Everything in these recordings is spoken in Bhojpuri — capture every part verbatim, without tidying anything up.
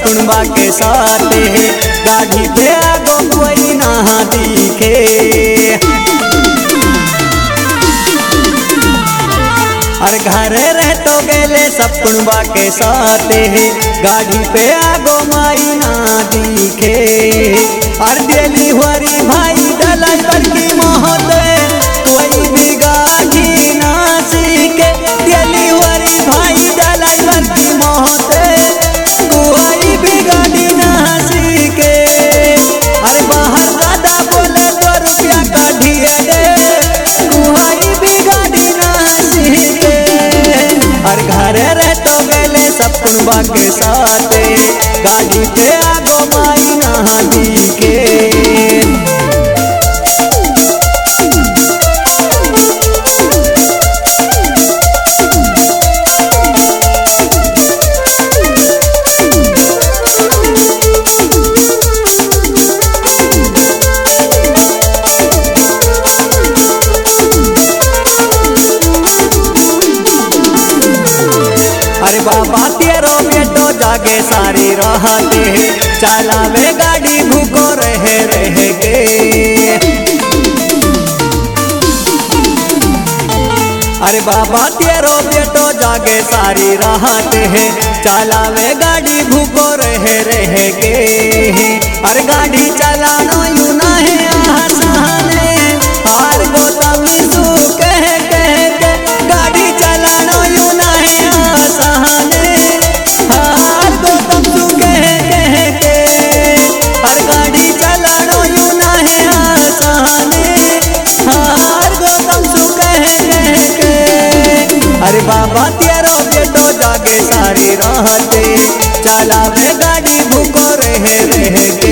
कुणबा के साथे गाड़ी पे आगो कोई ना दिखे। अरे घर रह तो गेले सब कुणबा के साथे गाड़ी पे आगो माई ना दिखे। और दिली हुरी भाई डलाई बड़की मोहत कोई भी गाड़ी ना सीखे। दिली हुरी भाई डलाई बड़की मोहत कोई भी गाड़ी ना सीखे। अरे बाहर दादा बोले तो रुपया काढ़िए दे कोई भी गाड़ी ना सीखे। और घर रह तो गेले सब कुणबा के साथे गाड़ी पे आगो माई ना दिखे। अरे बाबा तेरो बेटो जागे सारी रहते चलावे गाड़ी भूको रहे रह के। अरे बाबा तेरो बेटो जागे सारी रहते चलावे गाड़ी भूको रहे रह के। अरे गाड़ी चलानो यूं ना है आसान हार गौतम सु कह कह के गाड़ी चलानो यूं ना है आसान हार गौतम सु कह कह के। हर गाड़ी चलानो यूं ना है आसान हार गौतम सु कह कह के। अरे बाबा तेरो बेटो जागे सारी रहते चलावे गाड़ी भूको रहे रह के।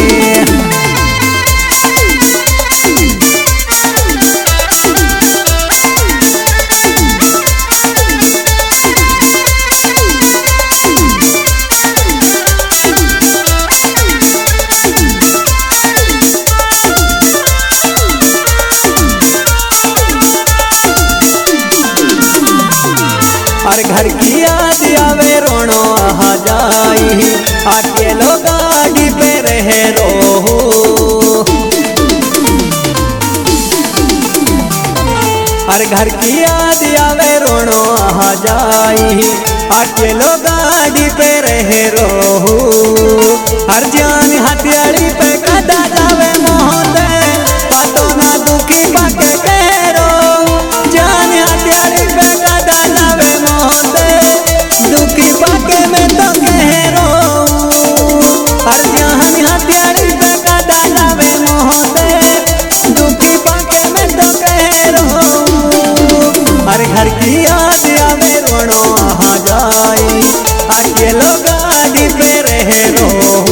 और घर की याद आवे रोनो आ जाई अकेलो गाड़ी पे रह रो। और घर की याद आवे रोनो आ जाई अकेलो गाड़ी पे रह रो। हर जान हथियारी पे कदा जावे मोहत पतो ना दुखी पाके कह रो। जान हथियारी पे कदा जावे दुखी पाके में तो कह रो। हर जहान हथियारी पे कदा जावे मोहते दुखी पाके में तो कह रो। हर घर की याद आवे रोनो आ जाई अकेलो गाड़ी पे रह रो।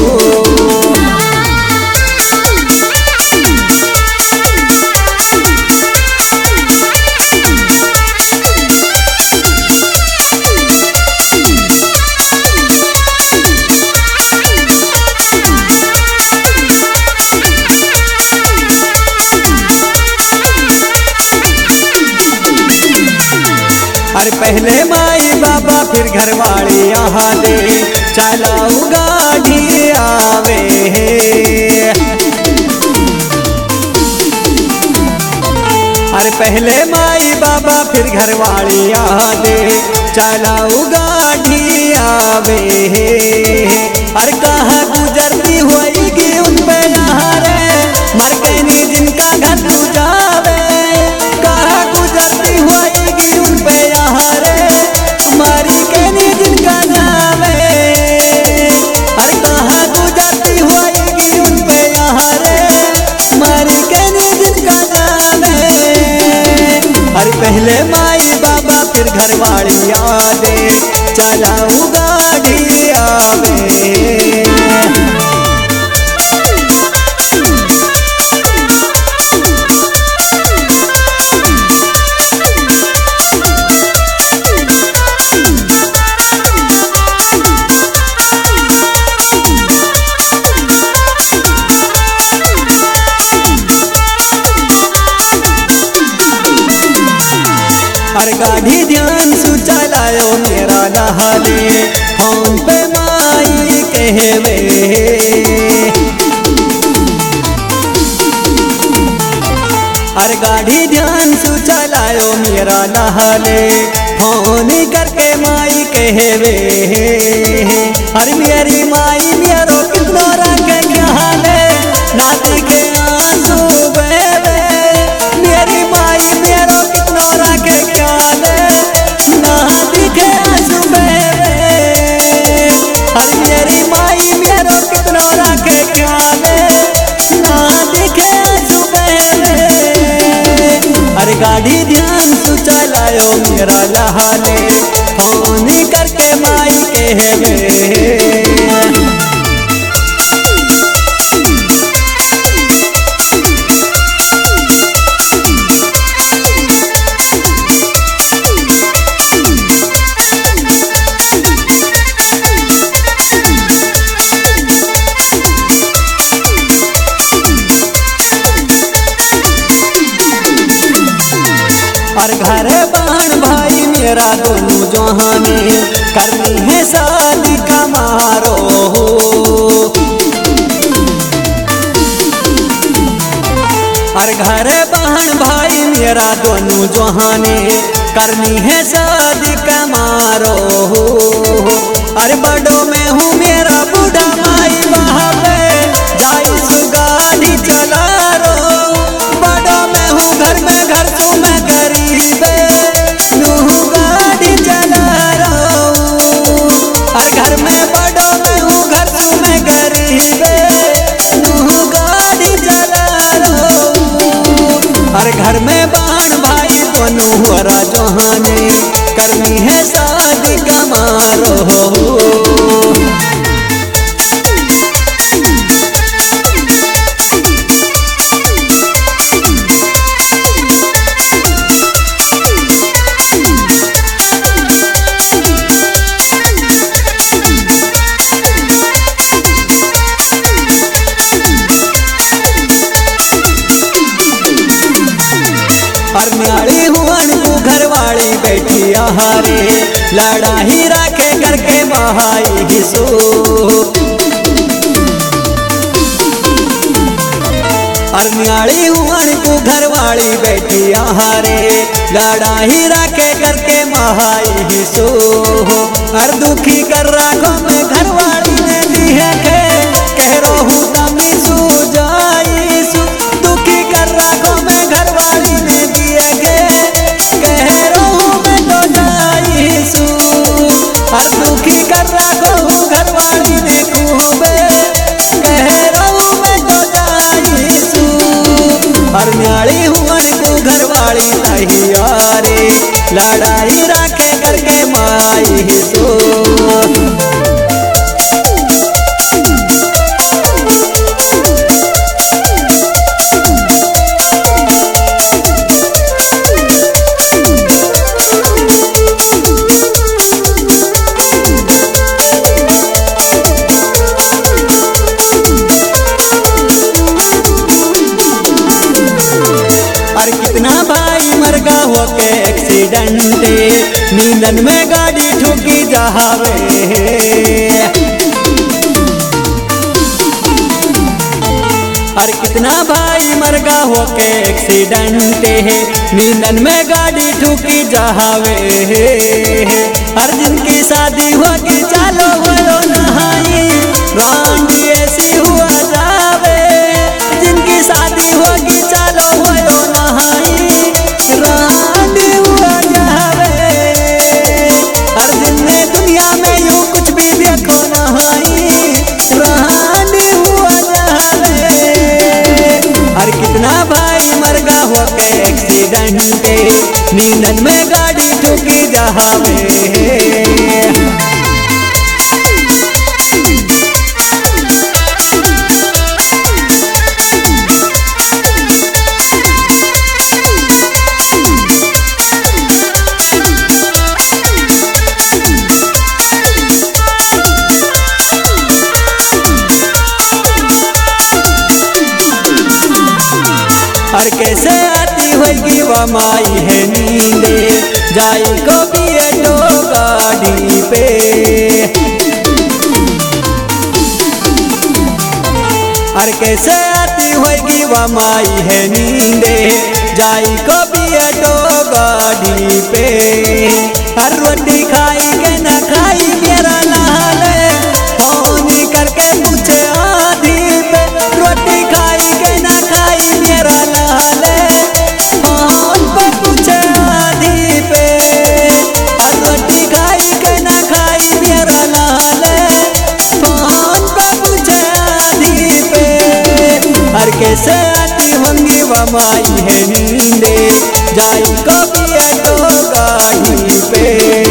अरे पहले माई बाबा फिर घर वाले यहाँ दे चलाऊ गाड़ी आवे। अरे पहले माई बाबा फिर घर वाले यहाँ दे चलाऊ गाड़ी आवे। अरे कहाँ गुजरती होएगी उन पे यहाँ रे मर के नी जिनका घर तू जावे। कहाँ गुजरती होएगी उन पे यहाँ रे मारी के नी जिनका जावे। अरे कहाँ गुजरती होएगी उन पे यहाँ रे मारी के नी जिनका जावे। अरे पहले माई बाबा फिर घर वाली यादें चलाऊ गाड़ी आवे। अरे गाड़ी ध्यान सु चलायो मेरा नहाले फोन पे माई कह गाड़ी ध्यान सु चलायो मेरा लहले फोन करके माई कहवे अरे मेरी माई मेरो कितनो रखे ख्याले ना दिखे आंसू बहवे मेरी माई मेरो कितनो रखे ख्याले ना दिखे आंसू बहवे अरे मेरी माई मेरो कितनो रखे ख्याले ना दिखे आंसू बहवे अरे गाड़ी ध्यान सु चलायो मेरा लहाले फोन करके माई कहवे और घर बहन भाई मेरा दोनों जहाने करनी है शादी कमारो और घर बहन भाई मेरा दोनों जहाने करनी है शादी कमारो अरे बड़ो में हूँ मेरा बूढ़ा माई बाबे जाई सु गाड़ी चला रो बड़ो में हूँ घर में घर तू मैं गरीबे नू गाड़ी चला रो और घर में बड़ो में हूँ घर तू मैं गरीबे नू गाड़ी चला रो और घर में बहन भाई दोनों हरा जहाने करनी है शादी कमारो और न्याड़ी हुअन को घरवाली बैठी आहारे लड़ा ही राखे करके बहाई हिसो और न्याड़ी हुअन को घरवाली बैठी आहारे लड़ा ही राखे करके बहाई हिसो और दुखी कर राखो में घरवाली ने दी है के कह रो हूँ तमी सू जाई सु दुखी कर राखो में घरवाली ने और दुखी कर रखो घरवाली ने खूबे कह रहूं मैं तो जाईसू और न्याड़ी हुअन को घरवाली नहीं यारे लड़ाई राखे करके माई सो और कितना भाई मर गा हो के एक्सीडेंट नींदन में गाड़ी ठुकी जावे और कितना भाई मर गा हो के एक्सीडेंट नींदन में गाड़ी ठुकी जावे हर जिनकी शादी होगी चालो बोलो नहाई रानी ऐसी हुआ जावे जिनकी शादी होगी चालो बोलो नहाई रानी हुआ जावे हर दिन में दुनिया में यूं कुछ भी देखो नहाई रानी हुआ जावे हर कितना भाई मर गा हो के एक्सीडेंट नींदन में गाड़ी ठुकी जावे और कैसे आती होगी वह माई है नींदे जाई को पिएटो गाड़ी पे और कैसे आती आती होगी वा माई है नींदे जाई कभी तो गाड़ी पे हर रोटी खाई के न खाई मेरा लाल फोन करके पूछे आधी पे रोटी खाई के न खाई मेरा लाल फोन पे पूछे आधी पे हर रोटी खाई के न खाई मेरा लाल फोन पे पूछे आधी पे हर कैसे आती होंगी वा माई है नींदे जाई कभी तो गाड़ी पे।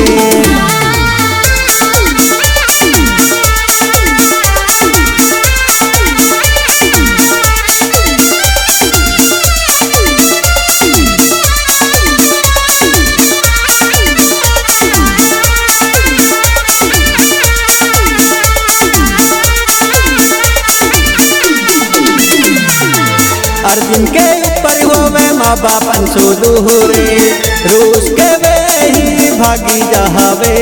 अर्जुन के ऊपर होवे माँ बापन सो दूरे रूस के वे ही भागी जहावे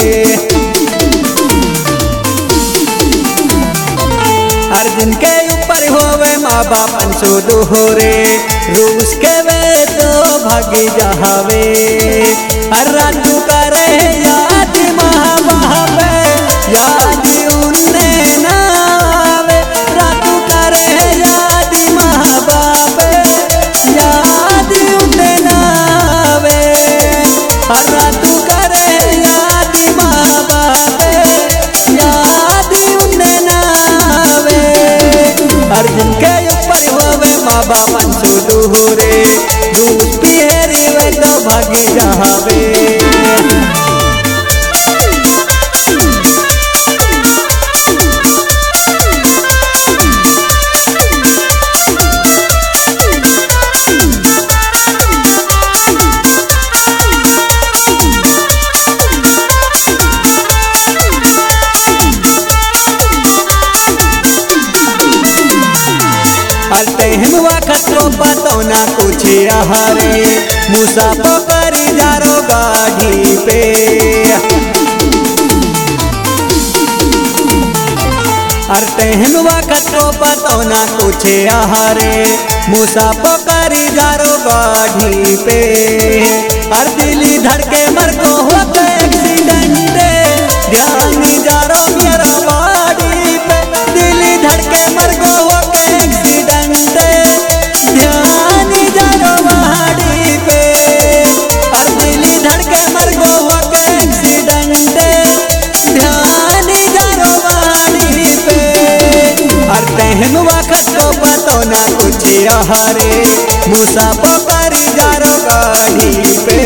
अर्जुन के ऊपर होवे माँ बापन सो दूरे रूस के वे तो भागी जहावे हर रातू करे याद माँ बाप याद उन्ने ना आवे रातू करे याद माँ बाप याद उन्ने ना आवे हर रातू करे याद माँ बाप याद उन्ने ना आवे अर्जुन के ऊपर होवे माँ बापन सो दूरे दूध पिहरी वे तो भागी जहावे। अलतेहनुआ खतरो पतो ना कुछ हरे मूसा पकड़ी जारो गाड़ी पे अलतेहनुआ खतरो पतो ना कुछ हरे मूसा पकड़ी जारो गाड़ी पे हर दिली धड़के मर को होते एक्सीडेंट ध्यान जारो मेरा गाड़ी पे दिली धड़के मर को होते एक्सीडेंट ध्यान जारो गाड़ी पे हर दिली धड़के मर को होते एक्सीडेंट ध्यान जारो गाड़ी पे हर तहनुआ खटो पतो ना कुछ हरे मूसा पकड़ी जारो गाड़ी पे।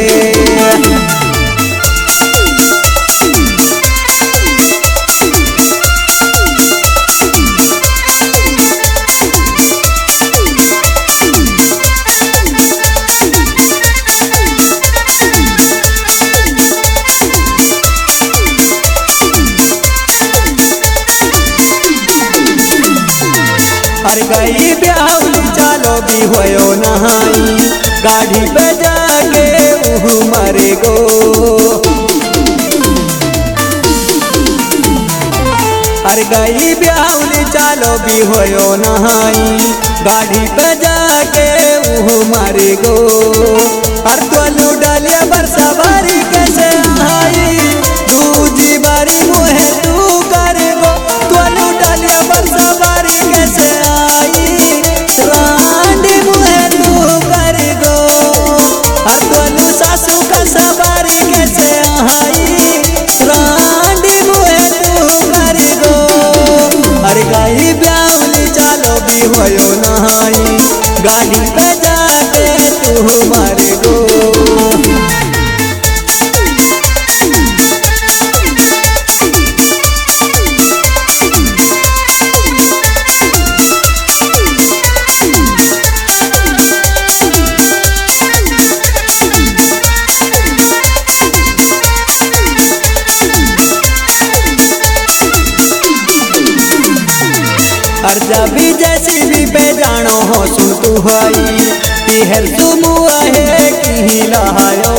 हर गई ब्याह चालो भी होयो नहाई गाड़ी पे जाके उहु मरे गो हर गई ब्याह चालो भी होयो नहाई गाड़ी पे जाके उहु मरे गो हर तोलू डालिया बरसा बारी कैसे आई दूजी बारी मुहे तू कर गो तोलू डालिया बरसा बारी कैसे हर तोलू सासू का सवारी कैसे आई रांडी मुहे तू कर गो हर गाई ब्यावली चालो भी होयो नहाई गाड़ी पे जाके तू मर गो। अर्जा भी जैसी भी पे जानो हो सुन तू हई तिहर तुम है कि लहायो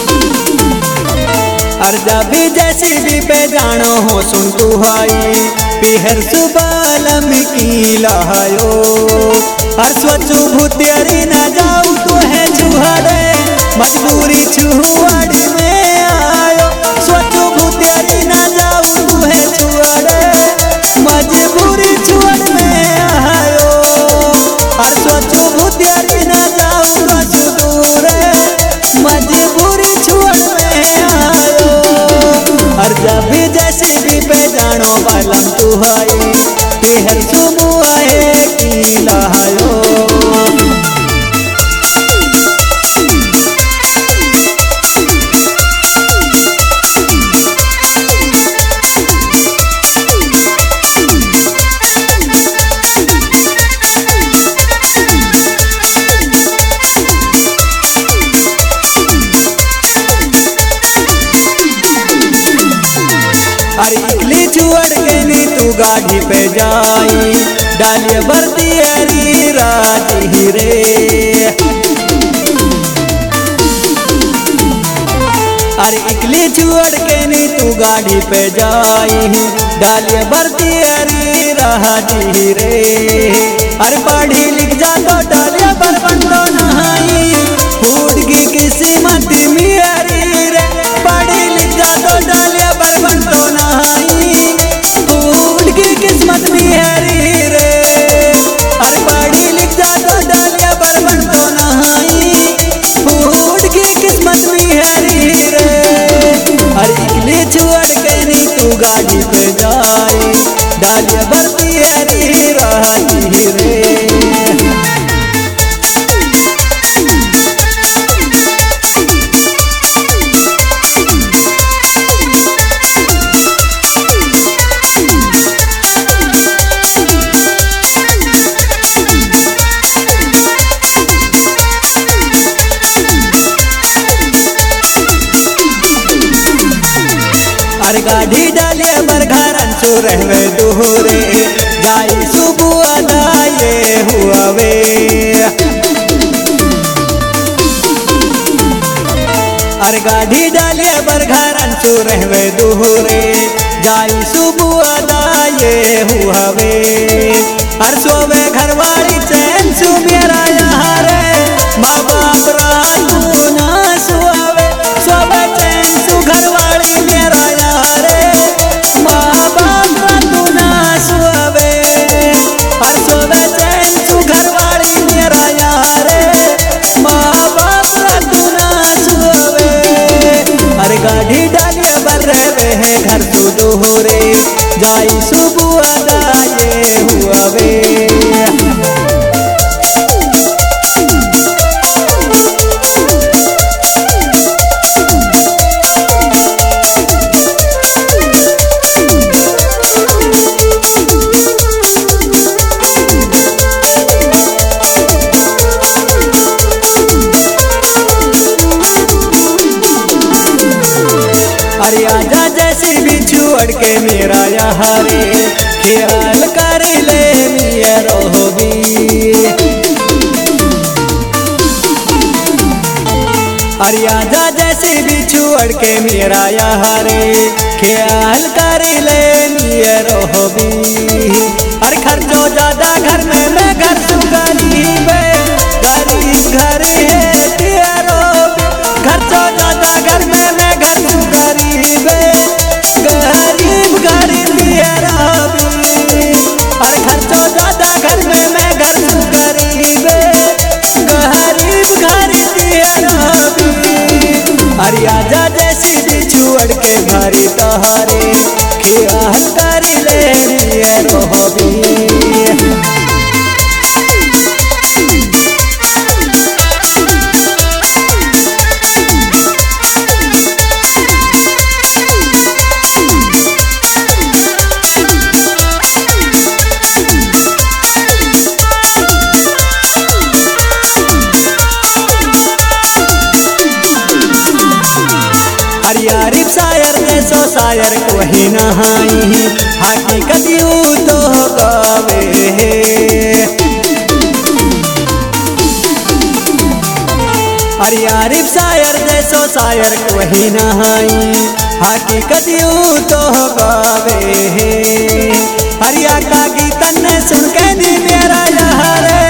अर्जा भी जैसी भी पे जानो हो सुन तू हई पिहर सुबालम की लायो हर स्वचु भूतियरी न जाऊ तो है छुहाड़े मजबूरी छुहाड़ी में आयो स्वचु भूतियरी न जाऊ तो है छुहाड़े मजबूरी छुहाड़ में आयो हर स्वचु भूतियरी न जाऊ तो दूरे मजबूरी छुहाड़ में आयो हर जब भी जैसे भी पे जानो बालम तू है पिहर सुमुआए की लायो अरे इकली चुअड़ के नी तू गाड़ी पे जाई डालिए बरती अरी राजी रे अरे इकली चुअड़ के नी तू गाड़ी पे जाई डालिए बरती अरी राजी रे अरे पढ़ी लिख जा तो डालिए बरबंडो नहाई फूटगी किस्मत मेरी रे पढ़ी लिख जा तो डालिए बरबंडो किस्मत मेरी रे अरे पढ़ी लिख जा तो डालिया बरबन तो नहाई फूट की किस्मत मेरी रे अरे इकली चुअड़ के नी तू गाड़ी पे जाए डालिया बरती हरी राजी रे अरे गाड़ी डाले बर घरन सो रहवे दोहरे जाई सुबह अदाये हुआ वे अरे गाड़ी डाले बर घरन सो रहवे दोहरे जाई सुबह अदाये हुआ वे हर सोवे घरवाली चैन सु मेरा यहाँ रे माँ बाप रातू ना सुआवे सोवे चैन सु घरवाली मेरा हर सोवे चैन तू घरवाली मेरा यारे माँ बाप तू ना सुवे अरे गाड़ी डालिए बर रहे है घर तू दोहरे जाई सुबह अदाये हुआ वे अरे आजा जैसे भी छुअड़ के मेरा यहाँ रे ख्याल कर ले मिया रोहबी अरे आजा जैसे भी छुअड़ के मेरा यहाँ रे ख्याल कर ले मिया रोहबी अरे खर्चो ज्यादा घर में मैं घर तू गरीब गरीब घर है तेरो खर्चो ज्यादा घर में मैं घर तू गरीब गरीब गरीब अरे खर्चो ज्यादा घर में मैं घर तू गरीब गरीब गरीब अरे आजा जैसी बिछुअड़ के भरी तहारे ख्याल कर ले रोहबी यारिब शायर जैसो शायर कोई नहाई हकीकत यूं तो गावे अरे यारिब शायर जैसो शायर शायर कोई नहीं हकीकत यूं तो गावे हरिया का गीतन सुन के दी मेरा यार